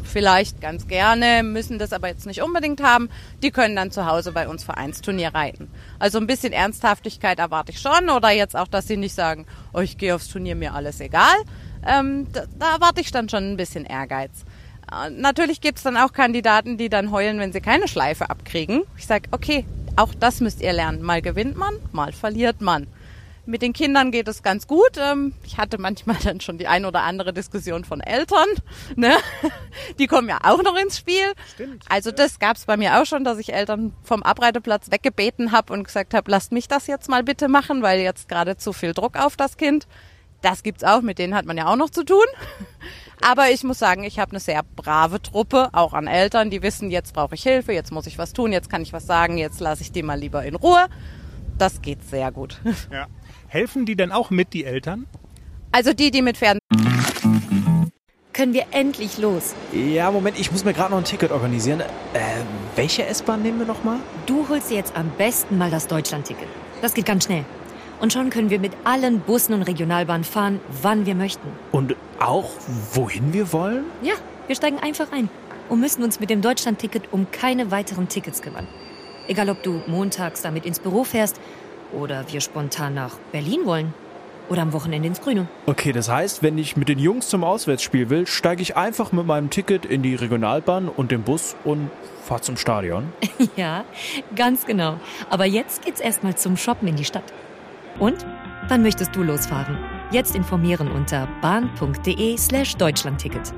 vielleicht ganz gerne, müssen das aber jetzt nicht unbedingt haben. Die können dann zu Hause bei uns Vereinsturnier reiten. Also ein bisschen Ernsthaftigkeit erwarte ich schon. Oder jetzt auch, dass sie nicht sagen, oh, ich gehe aufs Turnier, mir alles egal. Da erwarte ich dann schon ein bisschen Ehrgeiz. Natürlich gibt es dann auch Kandidaten, die dann heulen, wenn sie keine Schleife abkriegen. Ich sage, okay, auch das müsst ihr lernen. Mal gewinnt man, mal verliert man. Mit den Kindern geht es ganz gut. Ich hatte manchmal dann schon die ein oder andere Diskussion von Eltern. Ne? Die kommen ja auch noch ins Spiel. Stimmt. Also das gab es bei mir auch schon, dass ich Eltern vom Abreiteplatz weggebeten habe und gesagt habe, lasst mich das jetzt mal bitte machen, weil jetzt gerade zu viel Druck auf das Kind. Das gibt's auch, mit denen hat man ja auch noch zu tun. Aber ich muss sagen, ich habe eine sehr brave Truppe, auch an Eltern, die wissen, jetzt brauche ich Hilfe, jetzt muss ich was tun, jetzt kann ich was sagen, jetzt lasse ich die mal lieber in Ruhe. Das geht sehr gut. Ja. Helfen die denn auch mit, die Eltern? Also die mit Pferden. Können wir endlich los? Ja, Moment, ich muss mir gerade noch ein Ticket organisieren. Welche S-Bahn nehmen wir nochmal? Du holst dir jetzt am besten mal das Deutschland-Ticket. Das geht ganz schnell. Und schon können wir mit allen Bussen und Regionalbahnen fahren, wann wir möchten. Und auch, wohin wir wollen? Ja, wir steigen einfach ein und müssen uns mit dem Deutschland-Ticket um keine weiteren Tickets kümmern. Egal, ob du montags damit ins Büro fährst oder wir spontan nach Berlin wollen oder am Wochenende ins Grüne. Okay, das heißt, wenn ich mit den Jungs zum Auswärtsspiel will, steige ich einfach mit meinem Ticket in die Regionalbahn und den Bus und fahre zum Stadion. Ja, ganz genau. Aber jetzt geht's erstmal zum Shoppen in die Stadt. Und? Wann möchtest du losfahren? Jetzt informieren unter bahn.de/Deutschlandticket.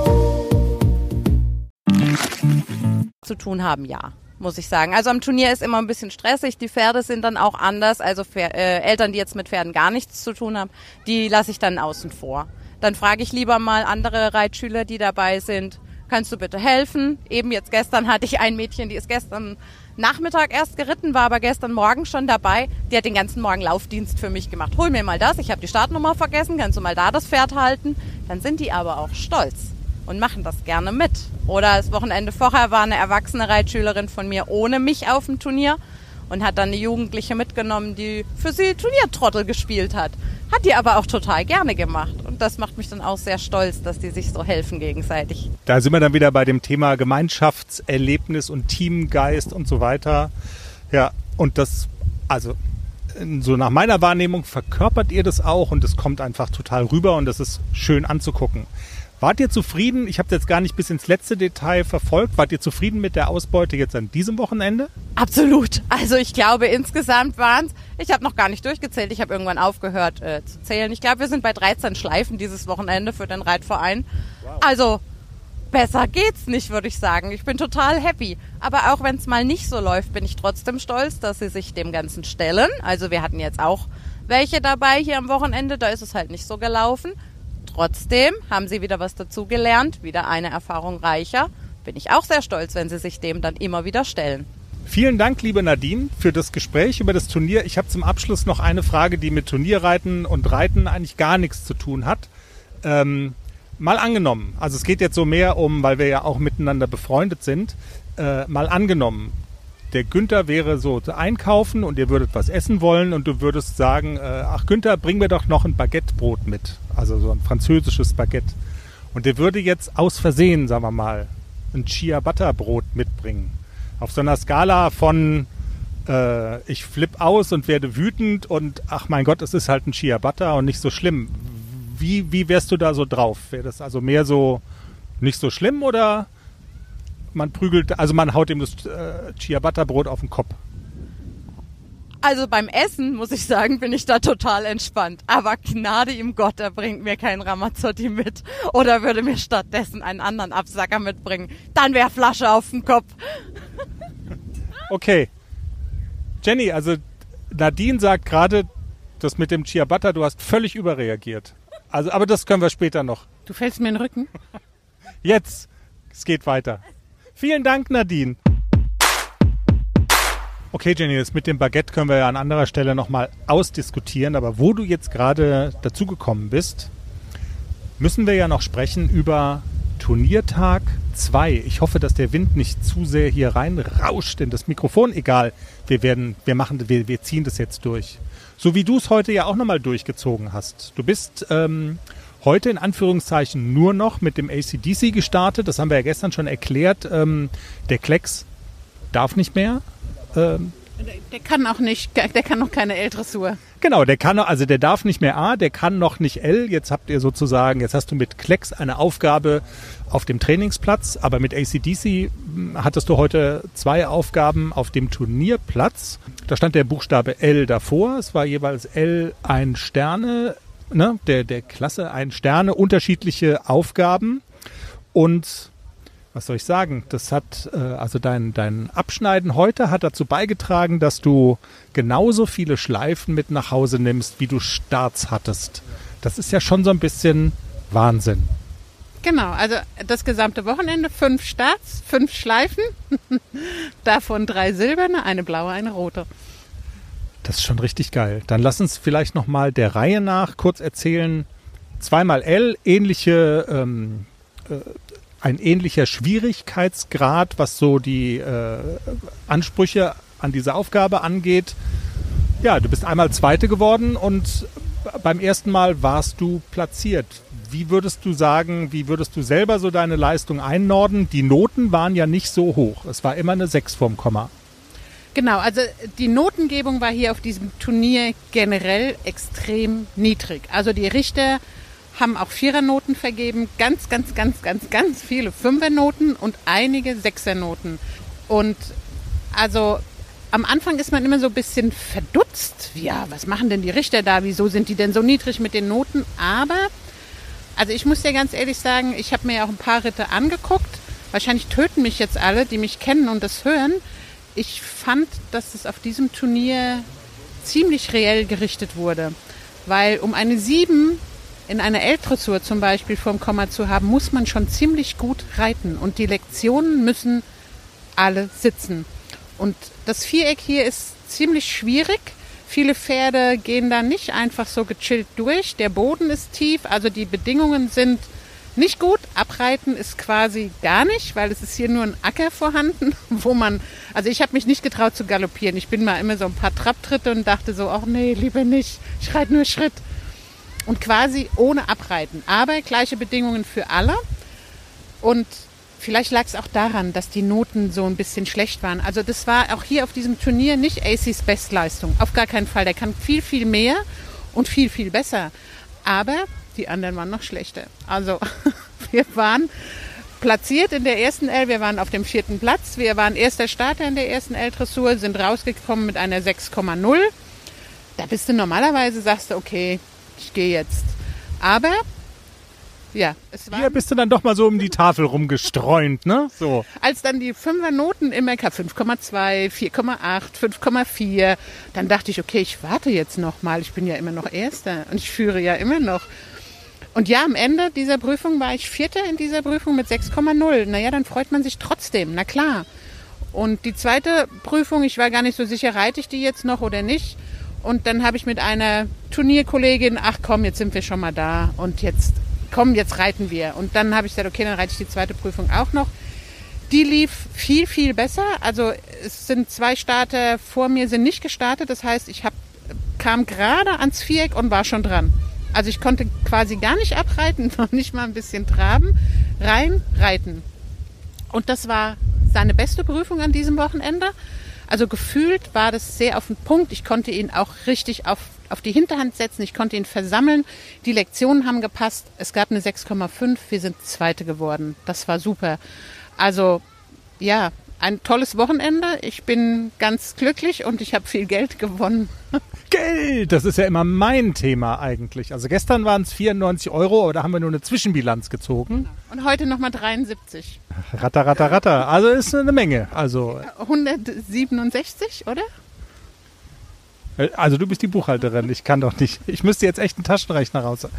Zu tun haben, ja, muss ich sagen. Also am Turnier ist immer ein bisschen stressig, die Pferde sind dann auch anders. Also Eltern, die jetzt mit Pferden gar nichts zu tun haben, die lasse ich dann außen vor. Dann frage ich lieber mal andere Reitschüler, die dabei sind, kannst du bitte helfen? Eben jetzt gestern hatte ich ein Mädchen, die ist gestern Nachmittag erst geritten, war aber gestern Morgen schon dabei. Die hat den ganzen Morgen Laufdienst für mich gemacht. Hol mir mal das, ich habe die Startnummer vergessen, kannst du mal da das Pferd halten? Dann sind die aber auch stolz und machen das gerne mit. Oder das Wochenende vorher war eine erwachsene Reitschülerin von mir ohne mich auf dem Turnier und hat dann eine Jugendliche mitgenommen, die für sie Turniertrottel gespielt hat. Hat die aber auch total gerne gemacht. Und das macht mich dann auch sehr stolz, dass die sich so helfen gegenseitig. Da sind wir dann wieder bei dem Thema Gemeinschaftserlebnis und Teamgeist und so weiter. Ja, und das, also so nach meiner Wahrnehmung verkörpert ihr das auch und es kommt einfach total rüber und das ist schön anzugucken. Wart ihr zufrieden? Ich habe jetzt gar nicht bis ins letzte Detail verfolgt. Wart ihr zufrieden mit der Ausbeute jetzt an diesem Wochenende? Absolut. Also ich glaube, insgesamt waren es, ich habe noch gar nicht durchgezählt, ich habe irgendwann aufgehört zu zählen. Ich glaube, wir sind bei 13 Schleifen dieses Wochenende für den Reitverein. Wow. Also besser geht's nicht, würde ich sagen. Ich bin total happy. Aber auch wenn es mal nicht so läuft, bin ich trotzdem stolz, dass sie sich dem Ganzen stellen. Also wir hatten jetzt auch welche dabei hier am Wochenende, da ist es halt nicht so gelaufen. Trotzdem haben sie wieder was dazugelernt, wieder eine Erfahrung reicher. Bin ich auch sehr stolz, wenn sie sich dem dann immer wieder stellen. Vielen Dank, liebe Nadine, für das Gespräch über das Turnier. Ich habe zum Abschluss noch eine Frage, die mit Turnierreiten und Reiten eigentlich gar nichts zu tun hat. Mal angenommen, also es geht jetzt so mehr um, weil wir ja auch miteinander befreundet sind, mal angenommen, der Günther wäre so zu einkaufen und ihr würdet was essen wollen und du würdest sagen, ach Günther, bring mir doch noch ein Baguettebrot mit, also so ein französisches Baguette. Und der würde jetzt aus Versehen, sagen wir mal, ein Ciabatta-Brot mitbringen. Auf so einer Skala von ich flipp aus und werde wütend und ach mein Gott, es ist halt ein Ciabatta und nicht so schlimm. Wie wärst du da so drauf? Wäre das also mehr so nicht so schlimm oder man prügelt, also man haut ihm das Ciabatta-Brot auf den Kopf? Also beim Essen, muss ich sagen, bin ich da total entspannt. Aber Gnade ihm Gott, er bringt mir keinen Ramazzotti mit oder würde mir stattdessen einen anderen Absacker mitbringen. Dann wäre Flasche auf dem Kopf. Okay. Jenny, also Nadine sagt gerade, das mit dem Ciabatta, du hast völlig überreagiert. Also, aber das können wir später noch. Du fällst mir in den Rücken? Jetzt. Es geht weiter. Vielen Dank, Nadine. Okay, Jenny, das mit dem Baguette können wir ja an anderer Stelle nochmal ausdiskutieren. Aber wo du jetzt gerade dazugekommen bist, müssen wir ja noch sprechen über Turniertag 2. Ich hoffe, dass der Wind nicht zu sehr hier reinrauscht in das Mikrofon. Egal, wir ziehen das jetzt durch. So wie du es heute ja auch nochmal durchgezogen hast. Du bist heute in Anführungszeichen nur noch mit dem AC/DC gestartet. Das haben wir ja gestern schon erklärt. Der Klecks darf nicht mehr. Der kann auch nicht, der kann noch keine L-Dressur. Genau, der darf nicht mehr A, der kann noch nicht L. Jetzt hast du mit Klecks eine Aufgabe auf dem Trainingsplatz, aber mit AC/DC hattest du heute 2 Aufgaben auf dem Turnierplatz. Da stand der Buchstabe L davor. Es war jeweils L 1 Sterne, ne, der Klasse 1 Sterne, unterschiedliche Aufgaben. Und was soll ich sagen? Das hat, also dein Abschneiden heute hat dazu beigetragen, dass du genauso viele Schleifen mit nach Hause nimmst, wie du Starts hattest. Das ist ja schon so ein bisschen Wahnsinn. Genau, also das gesamte Wochenende 5 Starts, 5 Schleifen, davon 3 silberne, eine blaue, eine rote. Das ist schon richtig geil. Dann lass uns vielleicht nochmal der Reihe nach kurz erzählen. 2x L, ein ähnlicher Schwierigkeitsgrad, was so die Ansprüche an diese Aufgabe angeht. Ja, du bist einmal Zweite geworden und beim ersten Mal warst du platziert. Wie würdest du sagen, wie würdest du selber so deine Leistung einnorden? Die Noten waren ja nicht so hoch. Es war immer eine 6 vorm Komma. Genau, also die Notengebung war hier auf diesem Turnier generell extrem niedrig. Also die Richter haben auch 4er-Noten vergeben, ganz viele 5er-Noten und einige 6er-Noten. Und also am Anfang ist man immer so ein bisschen verdutzt. Ja, was machen denn die Richter da? Wieso sind die denn so niedrig mit den Noten? Aber, also ich muss dir ganz ehrlich sagen, ich habe mir ja auch ein paar Ritte angeguckt. Wahrscheinlich töten mich jetzt alle, die mich kennen und das hören. Ich fand, dass es auf diesem Turnier ziemlich reell gerichtet wurde. Weil um eine 7 in einer L-Dressur zum Beispiel vorm Komma zu haben, muss man schon ziemlich gut reiten. Und die Lektionen müssen alle sitzen. Und das Viereck hier ist ziemlich schwierig. Viele Pferde gehen da nicht einfach so gechillt durch. Der Boden ist tief, also die Bedingungen sind nicht gut. Abreiten ist quasi gar nicht, weil es ist hier nur ein Acker vorhanden, wo man, also ich habe mich nicht getraut zu galoppieren. Ich bin mal immer so ein paar Trabtritte und dachte so, ach nee, lieber nicht, ich reite nur Schritt. Und quasi ohne Abreiten, aber gleiche Bedingungen für alle. Und vielleicht lag es auch daran, dass die Noten so ein bisschen schlecht waren. Also das war auch hier auf diesem Turnier nicht ACs Bestleistung, auf gar keinen Fall. Der kann viel, viel mehr und viel, viel besser. Aber die anderen waren noch schlechter. Also wir waren platziert in der ersten L, wir waren auf dem 4. Platz, wir waren erster Starter in der ersten L-Dressur, sind rausgekommen mit einer 6,0. Da bist du normalerweise, sagst du, okay, ich gehe jetzt. Aber, ja, es war... Hier bist du dann doch mal so um die Tafel rumgestreunt, ne? So. Als dann die 5er-Noten immer kam, 5,2, 4,8, 5,4, dann dachte ich, okay, ich warte jetzt noch mal. Ich bin ja immer noch Erster und ich führe ja immer noch. Und ja, am Ende dieser Prüfung war ich Vierter in dieser Prüfung mit 6,0. Naja, dann freut man sich trotzdem, na klar. Und die zweite Prüfung, ich war gar nicht so sicher, reite ich die jetzt noch oder nicht. Und dann habe ich mit einer Turnierkollegin, ach komm, jetzt sind wir schon mal da und jetzt reiten wir. Und dann habe ich gesagt, okay, dann reite ich die zweite Prüfung auch noch. Die lief viel, viel besser. Also es sind 2 Starter vor mir, sind nicht gestartet. Das heißt, ich kam gerade ans Viereck und war schon dran. Also ich konnte quasi gar nicht abreiten, noch nicht mal ein bisschen traben, reiten. Und das war seine beste Prüfung an diesem Wochenende. Also gefühlt war das sehr auf den Punkt. Ich konnte ihn auch richtig auf die Hinterhand setzen. Ich konnte ihn versammeln. Die Lektionen haben gepasst. Es gab eine 6,5. Wir sind Zweite geworden. Das war super. Also ja, ein tolles Wochenende. Ich bin ganz glücklich und ich habe viel Geld gewonnen. Geld, das ist ja immer mein Thema eigentlich. Also gestern waren es 94 €, aber da haben wir nur eine Zwischenbilanz gezogen. Und heute nochmal 73. Ratter. Also ist eine Menge. Also 167, oder? Also du bist die Buchhalterin, ich kann doch nicht. Ich müsste jetzt echt einen Taschenrechner raus.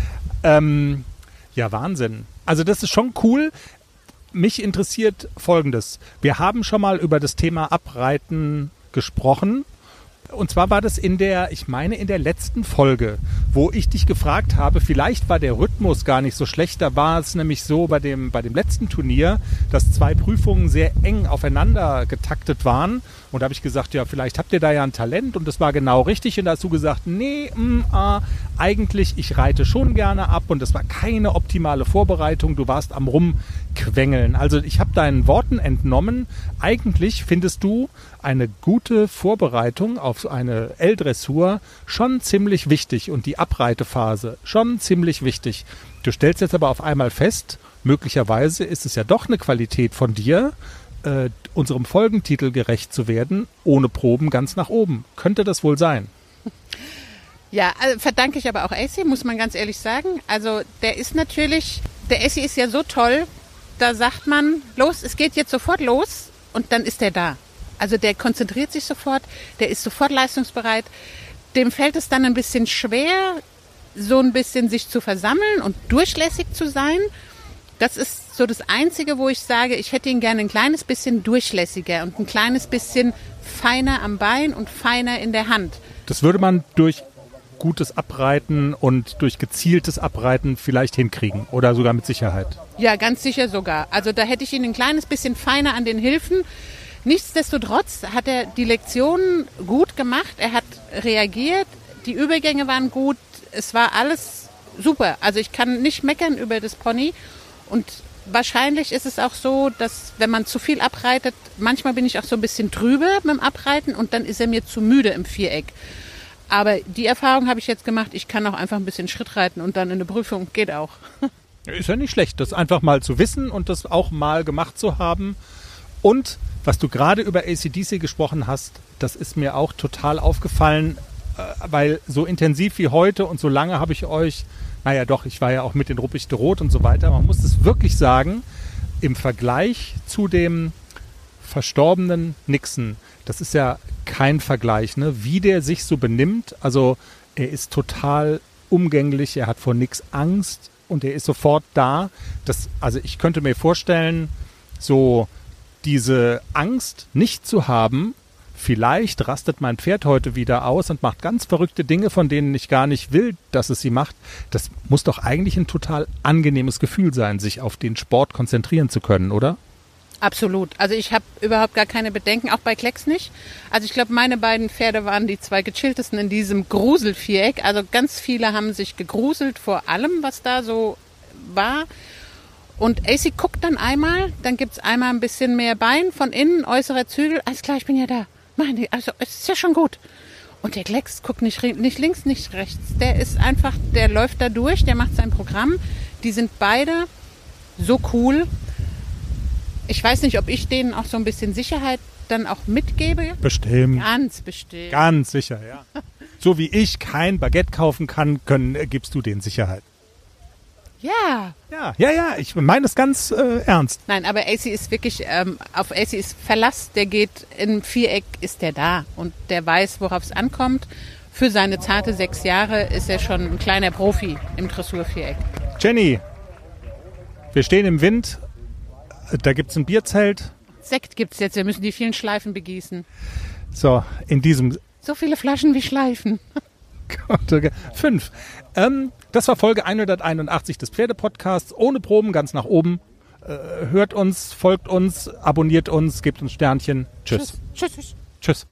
Ja, Wahnsinn. Also das ist schon cool. Mich interessiert Folgendes. Wir haben schon mal über das Thema Abreiten gesprochen Und zwar war das in der letzten Folge, wo ich dich gefragt habe, vielleicht war der Rhythmus gar nicht so schlecht. Da war es nämlich so bei dem letzten Turnier, dass 2 Prüfungen sehr eng aufeinander getaktet waren. Und da habe ich gesagt, ja, vielleicht habt ihr da ja ein Talent. Und das war genau richtig. Und da hast du gesagt, nee, eigentlich, ich reite schon gerne ab. Und das war keine optimale Vorbereitung. Du warst am Rumquengeln. Also ich habe deinen Worten entnommen, eigentlich findest du eine gute Vorbereitung auf eine L-Dressur schon ziemlich wichtig und die Abreitephase schon ziemlich wichtig. Du stellst jetzt aber auf einmal fest, möglicherweise ist es ja doch eine Qualität von dir, unserem Folgentitel gerecht zu werden, ohne Proben ganz nach oben. Könnte das wohl sein? Ja, verdanke ich aber auch AC, muss man ganz ehrlich sagen. Also der AC ist ja so toll, da sagt man, los, es geht jetzt sofort los und dann ist der da. Also der konzentriert sich sofort, der ist sofort leistungsbereit. Dem fällt es dann ein bisschen schwer, so ein bisschen sich zu versammeln und durchlässig zu sein. Das ist so das Einzige, wo ich sage, ich hätte ihn gerne ein kleines bisschen durchlässiger und ein kleines bisschen feiner am Bein und feiner in der Hand. Das würde man durch gutes Abreiten und durch gezieltes Abreiten vielleicht hinkriegen oder sogar mit Sicherheit. Ja, ganz sicher sogar. Also da hätte ich ihn ein kleines bisschen feiner an den Hilfen. Nichtsdestotrotz hat er die Lektionen gut gemacht. Er hat reagiert. Die Übergänge waren gut. Es war alles super. Also ich kann nicht meckern über das Pony. Und wahrscheinlich ist es auch so, dass wenn man zu viel abreitet, manchmal bin ich auch so ein bisschen trübe mit dem Abreiten und dann ist er mir zu müde im Viereck. Aber die Erfahrung habe ich jetzt gemacht. Ich kann auch einfach ein bisschen Schritt reiten und dann in der Prüfung geht auch. Ist ja nicht schlecht, das einfach mal zu wissen und das auch mal gemacht zu haben. Und was du gerade über AC/DC gesprochen hast, das ist mir auch total aufgefallen, weil so intensiv wie heute und so lange habe ich euch, ich war ja auch mit den Ruppichte Rot und so weiter, man muss es wirklich sagen, im Vergleich zu dem verstorbenen Nixon, das ist ja kein Vergleich, ne? Wie der sich so benimmt, also er ist total umgänglich, er hat vor nichts Angst und er ist sofort da. Also ich könnte mir vorstellen, so diese Angst nicht zu haben, vielleicht rastet mein Pferd heute wieder aus und macht ganz verrückte Dinge, von denen ich gar nicht will, dass es sie macht. Das muss doch eigentlich ein total angenehmes Gefühl sein, sich auf den Sport konzentrieren zu können, oder? Absolut. Also ich habe überhaupt gar keine Bedenken, auch bei Klecks nicht. Also ich glaube, meine beiden Pferde waren die 2 gechilltesten in diesem Gruselviereck. Also ganz viele haben sich gegruselt vor allem, was da so war. Und AC guckt dann einmal, dann gibt's einmal ein bisschen mehr Bein von innen, äußerer Zügel. Alles klar, ich bin ja da. Also es ist ja schon gut. Und der Klecks guckt nicht links, nicht rechts. Der läuft da durch, der macht sein Programm. Die sind beide so cool. Ich weiß nicht, ob ich denen auch so ein bisschen Sicherheit dann auch mitgebe. Bestimmt. Ganz bestimmt. Ganz sicher, ja. So wie ich kein Baguette kaufen kann, gibst du denen Sicherheit. Ja. Ja, ich meine es ganz ernst. Nein, aber AC ist wirklich, auf AC ist Verlass, der geht im Viereck, ist der da und der weiß, worauf es ankommt. Für seine zarte 6 Jahre ist er schon ein kleiner Profi im Dressurviereck. Jenny, wir stehen im Wind, da gibt's ein Bierzelt. Sekt gibt's jetzt, wir müssen die vielen Schleifen begießen. So, in diesem... So viele Flaschen wie Schleifen. 5. Das war Folge 181 des Pferdepodcasts. Ohne Proben, ganz nach oben. Hört uns, folgt uns, abonniert uns, gebt uns Sternchen. Tschüss. Tschüss. Tschüss.